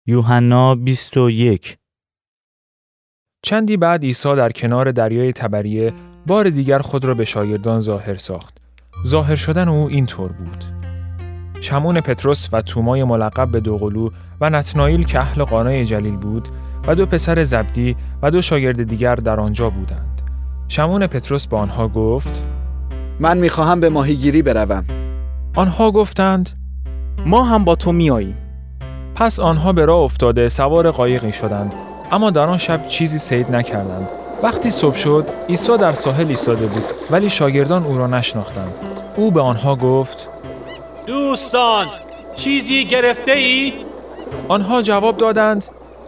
یوحنا 21. چندی بعد عیسی در کنار دریای تبریه بار دیگر خود را به شاگردان ظاهر ساخت. ظاهر شدن او اینطور بود: شمعون پطرس و تومای ملقب به دوقلو و نتنائیل که اهل قانای جلیل بود و 2 پسر زبدی و 2 شاگرد دیگر در آنجا بودند. شمعون پطرس به آنها گفت: من می‌خواهم به ماهیگیری بروم. آنها گفتند: ما هم با تو میاییم. پس آنها به راه افتاده سوار قایقی شدند، اما در آن شب چیزی صید نکردند. وقتی صبح شد، عیسی در ساحل ایستاده بود، ولی شاگردان او را نشناختند. او به آنها گفت: دوستان، چیزی گرفته اید؟ آنها جواب دادند: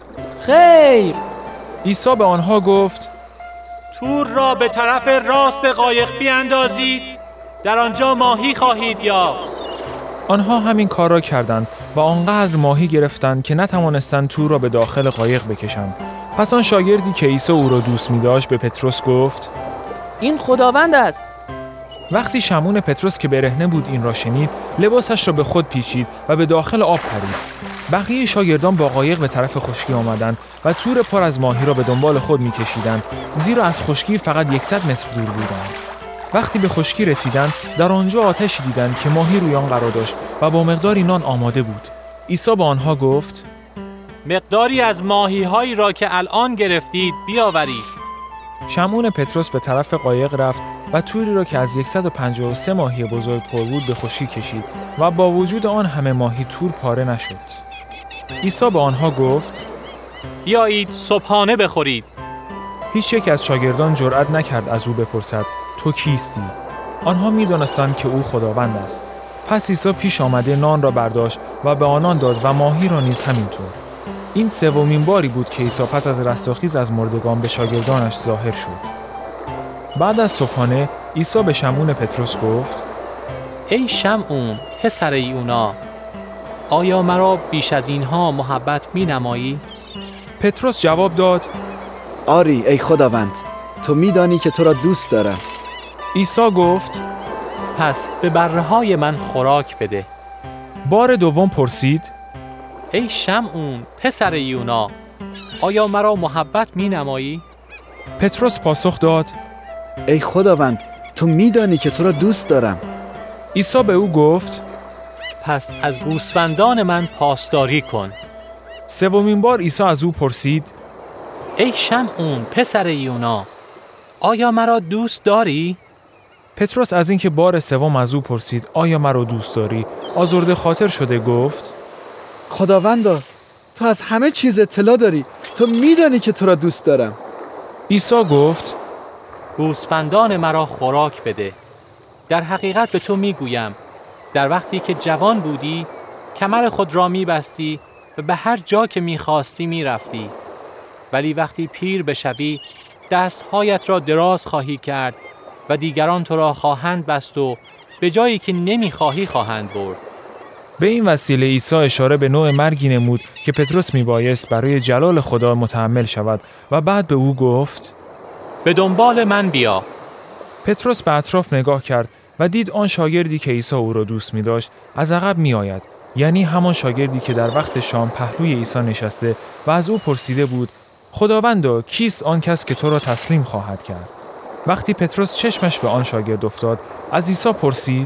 خیر. عیسی به آنها گفت: تور را به طرف راست قایق بیاندازید، در آنجا ماهی خواهید یافت. آنها همین کار را کردند و آنقدر ماهی گرفتند که نتوانستند تور را به داخل قایق بکشند. پس آن شاگردی که عیسی او را دوست می‌داشت به پطرس گفت: این خداوند است. وقتی شمعون پطرس که برهنه بود این را شنید، لباسش را به خود پیچید و به داخل آب پرید. بقیه شاگردان با قایق به طرف خشکی آمدند و تور پر از ماهی را به دنبال خود می‌کشیدند، زیرا از خشکی فقط 100 متر دور بودند. وقتی به خشکی رسیدند، در آنجا آتشی دیدند که ماهی روی آن قرار داشت و با مقداری نان آماده بود. عیسی به آنها گفت: مقداری از ماهی‌هایی را که الان گرفتید بیاورید. شمعون پطرس به طرف قایق رفت و توری را که از 153 ماهی بزرگ پر بود به خشکی کشید و با وجود آن همه ماهی تور پاره نشد. عیسی به آنها گفت: بیایید صبحانه بخورید. هیچ یک از شاگردان جرأت نکرد از او بپرسد: تو کیستی؟ آنها می‌دانستند که او خداوند است. پس عیسی پیش آمده نان را برداشت و به آنان داد و ماهی را نیز همینطور. این 3مین باری بود که عیسی پس از رستاخیز از مردگان به شاگردانش ظاهر شد. بعد از صبحانه عیسی به شمعون پطرس گفت: ای شمعون پسر یونا، آیا مرا بیش از اینها محبت می‌نمایی؟ پطرس جواب داد: آری ای خداوند، تو می‌دانی که تو را دوست دارم. عیسی گفت: پس به بره‌های من خوراک بده. بار دوم پرسید: ای شمعون پسر یونا، آیا مرا محبت می‌نمایی؟ پطرس پاسخ داد: ای خداوند، تو می‌دانی که تو را دوست دارم. عیسی به او گفت: پس از گوسفندان من پاسداری کن. 3مین بار عیسی از او پرسید: ای شمعون پسر یونا، آیا مرا دوست داری؟ پطرس از اینکه بار 3 از او پرسید آیا مرا دوست داری، آزرده خاطر شده گفت: خداوندا، تو از همه چیز اطلاع داری، تو می‌دانی که تو را دوست دارم. عیسی گفت: گوسفندان مرا خوراک بده. در حقیقت به تو میگویم، در وقتی که جوان بودی کمر خود را میبستی و به هر جا که میخواستی میرفتی، ولی وقتی پیر بشوی دستهایت را دراز خواهی کرد و دیگران تو را خواهند بست و به جایی که نمیخواهی خواهند برد. به این وسیله عیسی اشاره به نوع مرگی نمود که پطرس میبایست برای جلال خدا متحمل شود و بعد به او گفت: به دنبال من بیا. پطرس به اطراف نگاه کرد و دید آن شاگردی که عیسی او را دوست می‌داشت از عقب می‌آید، یعنی همان شاگردی که در وقت شام پهلوی عیسی نشسته و از او پرسیده بود: خداوندا، کیست آن کس که تو را تسلیم خواهد کرد؟ وقتی پطرس چشمش به آن شاگرد افتاد، از عیسی پرسید: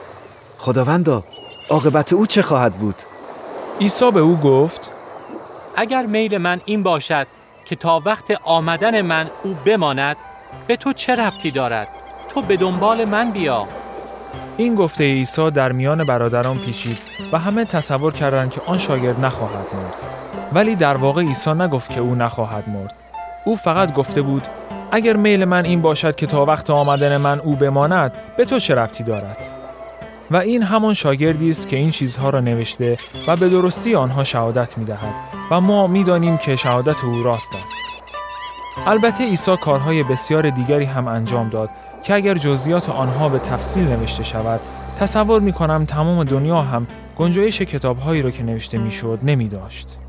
خداوندا، عاقبت او چه خواهد بود؟ عیسی به او گفت: اگر میل من این باشد که تا وقت آمدن من او بماند، به تو چه ربطی دارد؟ تو به دنبال من بیا. این گفته عیسی در میان برادران پیچید و همه تصور کردند که آن شاگرد نخواهد مرد. ولی در واقع عیسی نگفت که او نخواهد مرد. او فقط گفته بود: اگر میل من این باشد که تا وقت آمدن من او بماند، به تو چه ربطی دارد؟ و این همان شاگردی است که این چیزها را نوشته و به درستی آنها شهادت می‌دهد و ما می‌دانیم که شهادت او راست است. البته عیسی کارهای بسیار دیگری هم انجام داد که اگر جزئیات آنها به تفصیل نوشته شود، تصور می‌کنم تمام دنیا هم گنجایش کتاب‌هایی را که نوشته می‌شد نمی‌داشت.